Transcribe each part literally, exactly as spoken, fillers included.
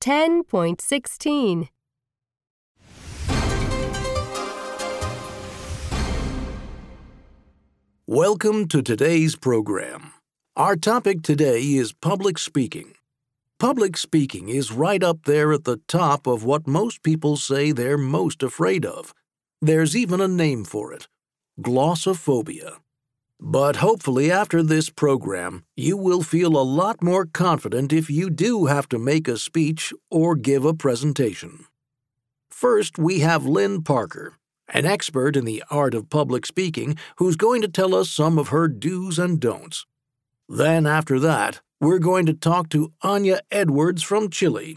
ten point sixteen. Welcome to today's program. Our topic today is public speaking. Public speaking is right up there at the top of what most people say they're most afraid of. There's even a name for it: glossophobia. But hopefully after this program, you will feel a lot more confident if you do have to make a speech or give a presentation. First, we have Lynn Parker, an expert in the art of public speaking, who's going to tell us some of her do's and don'ts. Then after that, we're going to talk to Anya Edwards from Chile.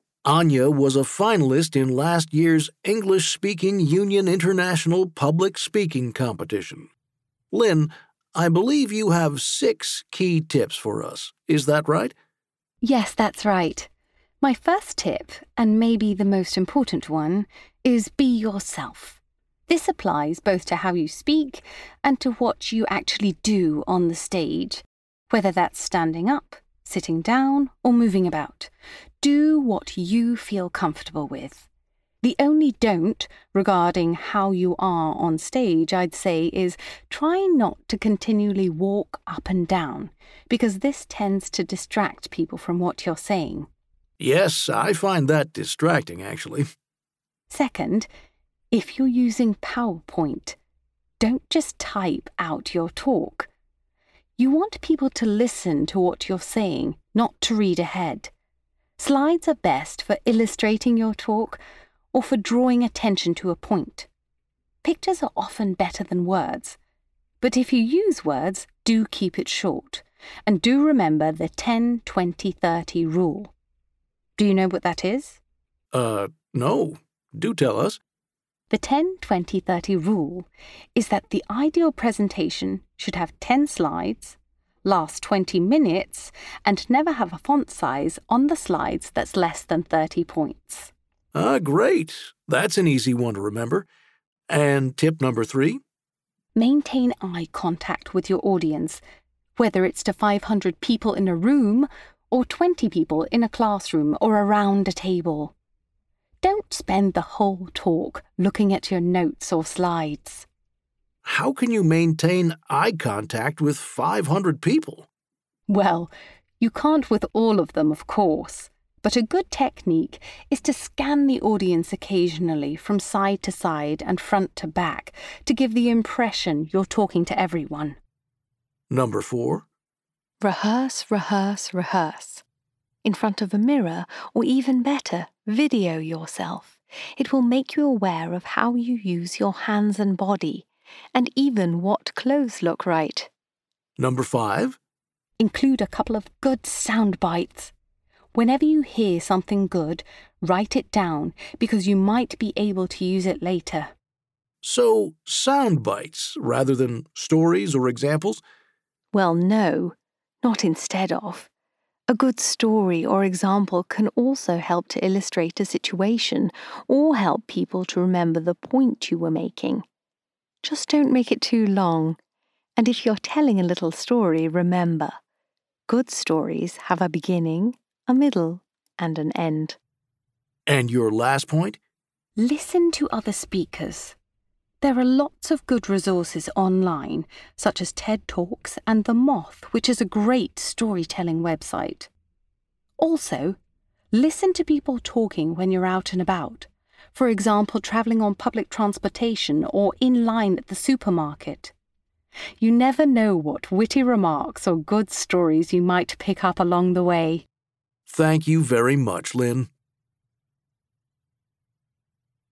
Anya was a finalist in last year's English-Speaking Union International Public Speaking Competition. Lynn, I believe you have six key tips for us. Is that right? Yes, that's right. My first tip, and maybe the most important one, is be yourself. This applies both to how you speak and to what you actually do on the stage, whether that's standing up, sitting down, or moving about. Do what you feel comfortable with. The only don't regarding how you are on stage, I'd say, is try not to continually walk up and down, because this tends to distract people from what you're saying. Yes, I find that distracting, actually. Second, if you're using PowerPoint, don't just type out your talk. You want people to listen to what you're saying, not to read ahead. Slides are best for illustrating your talk or for drawing attention to a point. Pictures are often better than words, but if you use words, do keep it short, and do remember the ten twenty thirty rule. Do you know what that is? Uh, no. Do tell us. The ten twenty thirty rule is that the ideal presentation should have ten slides, last twenty minutes, and never have a font size on the slides that's less than thirty points. Ah, great. That's an easy one to remember. And tip number three? Maintain eye contact with your audience, whether it's to five hundred people in a room or twenty people in a classroom or around a table. Don't spend the whole talk looking at your notes or slides. How can you maintain eye contact with five hundred people? Well, you can't with all of them, of course. But a good technique is to scan the audience occasionally from side to side and front to back to give the impression you're talking to everyone. Number four. Rehearse, rehearse, rehearse. In front of a mirror, or even better, video yourself. It will make you aware of how you use your hands and body, and even what clothes look right. Number five. Include a couple of good sound bites. Whenever you hear something good, write it down, because you might be able to use it later. So, sound bites rather than stories or examples? Well, no, not instead of. A good story or example can also help to illustrate a situation or help people to remember the point you were making. Just don't make it too long. And if you're telling a little story, remember, good stories have a beginning, a middle, and an end. And your last point? Listen to other speakers. There are lots of good resources online, such as TED Talks and The Moth, which is a great storytelling website. Also, listen to people talking when you're out and about. For example, travelling on public transportation or in line at the supermarket. You never know what witty remarks or good stories you might pick up along the way. Thank you very much, Lynn.